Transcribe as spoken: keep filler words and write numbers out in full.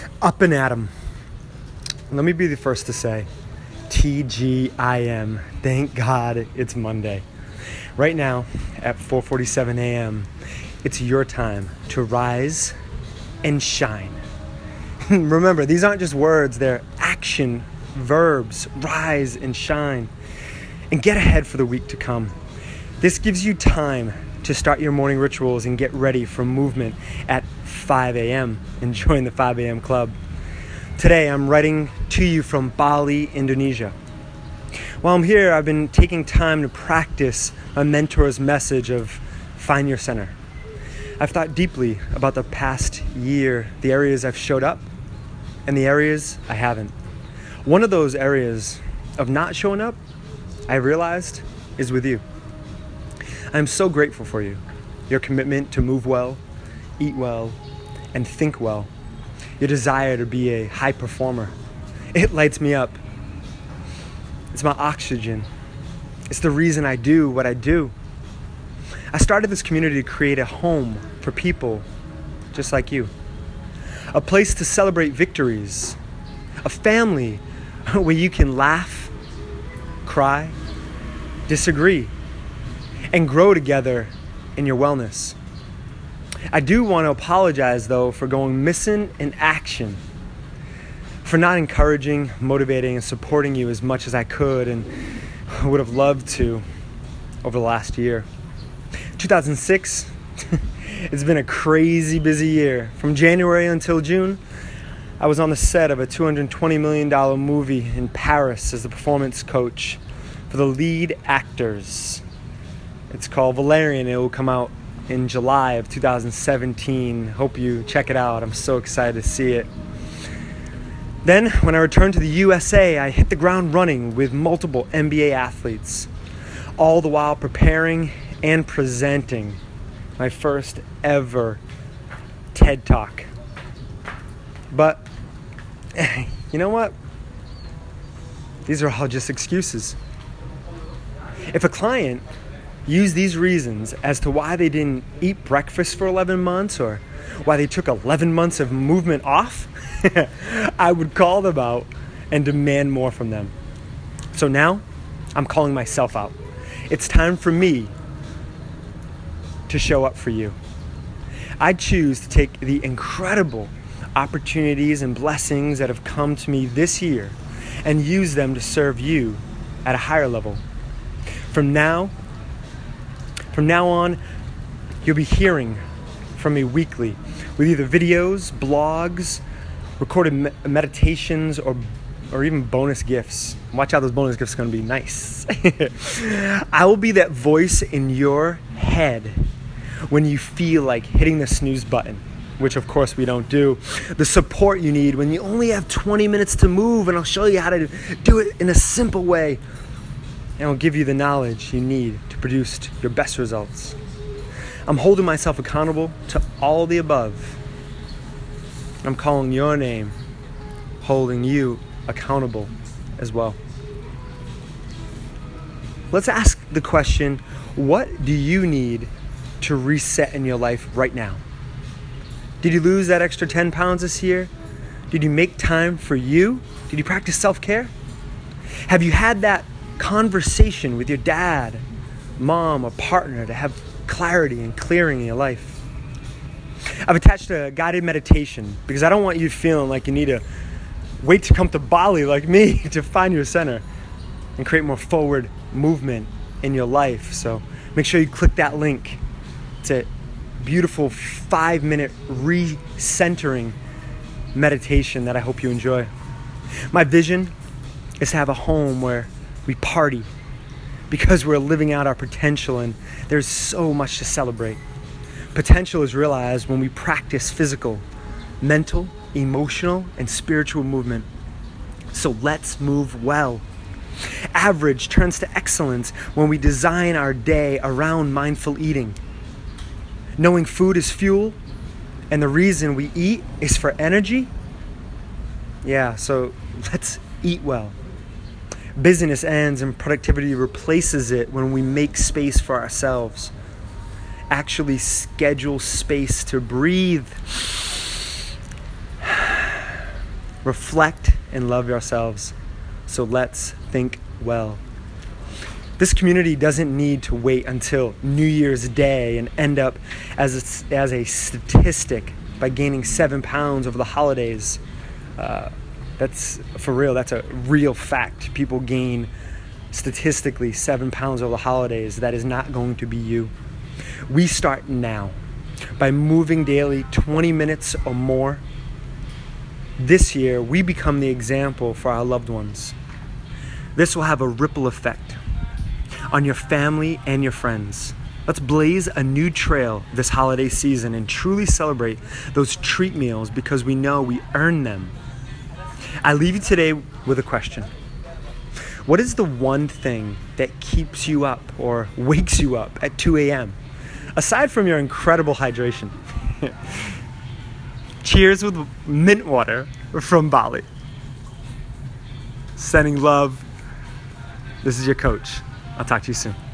Up and at 'em. Let me be the first to say, T G I M. Thank God it's Monday. Right now, at four forty-seven a.m., it's your time to rise and shine. Remember, these aren't just words, they're action verbs. Rise and shine. And get ahead for the week to come. This gives you time to start your morning rituals and get ready for movement at five a.m. and join the five a.m. club. Today, I'm writing to you from Bali, Indonesia. While I'm here, I've been taking time to practice a mentor's message of find your center. I've thought deeply about the past year, the areas I've showed up and the areas I haven't. One of those areas of not showing up, I realized, is with you. I'm so grateful for you, your commitment to move well, eat well, and think well, your desire to be a high performer. It lights me up. It's my oxygen. It's the reason I do what I do. I started this community to create a home for people just like you. A place to celebrate victories. A family where you can laugh, cry, disagree, and grow together in your wellness. I do want to apologize, though, for going missing in action, for not encouraging, motivating, and supporting you as much as I could and would have loved to over the last year. two thousand six, it's been a crazy busy year. From January until June, I was on the set of a two hundred twenty million dollars movie in Paris as the performance coach for the lead actors. It's called Valerian. It will come out in July of two thousand seventeen. Hope you check it out. I'm so excited to see it. Then, when I returned to the U S A, I hit the ground running with multiple N B A athletes, all the while preparing and presenting my first ever TED Talk. But, you know what? These are all just excuses. If a client used these reasons as to why they didn't eat breakfast for eleven months or why they took eleven months of movement off, I would call them out and demand more from them. So now, I'm calling myself out. It's time for me to show up for you. I choose to take the incredible opportunities and blessings that have come to me this year and use them to serve you at a higher level. From now, from now on, you'll be hearing from me weekly with either videos, blogs, recorded me- meditations, or or even bonus gifts. Watch out, those bonus gifts are going to be nice. I will be that voice in your head when you feel like hitting the snooze button, which of course we don't do. The support you need when you only have twenty minutes to move, and I'll show you how to do it in a simple way. And I'll give you the knowledge you need to produce your best results. I'm holding myself accountable to all the above. I'm calling your name, holding you accountable as well. Let's ask the question, what do you need to reset in your life right now? Did you lose that extra ten pounds this year? Did you make time for you? Did you practice self-care? Have you had that conversation with your dad, mom, or partner to have clarity and clearing in your life? I've attached a guided meditation because I don't want you feeling like you need to wait to come to Bali like me to find your center and create more forward movement in your life. So make sure you click that link. It's a beautiful five-minute recentering meditation that I hope you enjoy. My vision is to have a home where we party because we're living out our potential, and there's so much to celebrate. Potential is realized when we practice physical, mental, emotional, and spiritual movement. So let's move well. Average turns to excellence when we design our day around mindful eating. Knowing food is fuel, and the reason we eat is for energy. Yeah, so let's eat well. Busyness ends and productivity replaces it when we make space for ourselves. Actually schedule space to breathe reflect, and love yourselves. So let's think well. This community doesn't need to wait until New Year's Day and end up as a, as a statistic by gaining seven pounds over the holidays. Uh, that's for real. That's a real fact. People gain statistically seven pounds over the holidays. That is not going to be you. We start now by moving daily twenty minutes or more. This year, we become the example for our loved ones. This will have a ripple effect on your family and your friends. Let's blaze a new trail this holiday season and truly celebrate those treat meals because we know we earn them. I leave you today with a question. What is the one thing that keeps you up or wakes you up at two a.m.? Aside from your incredible hydration. Cheers with mint water from Bali. Sending love. This is your coach. I'll talk to you soon.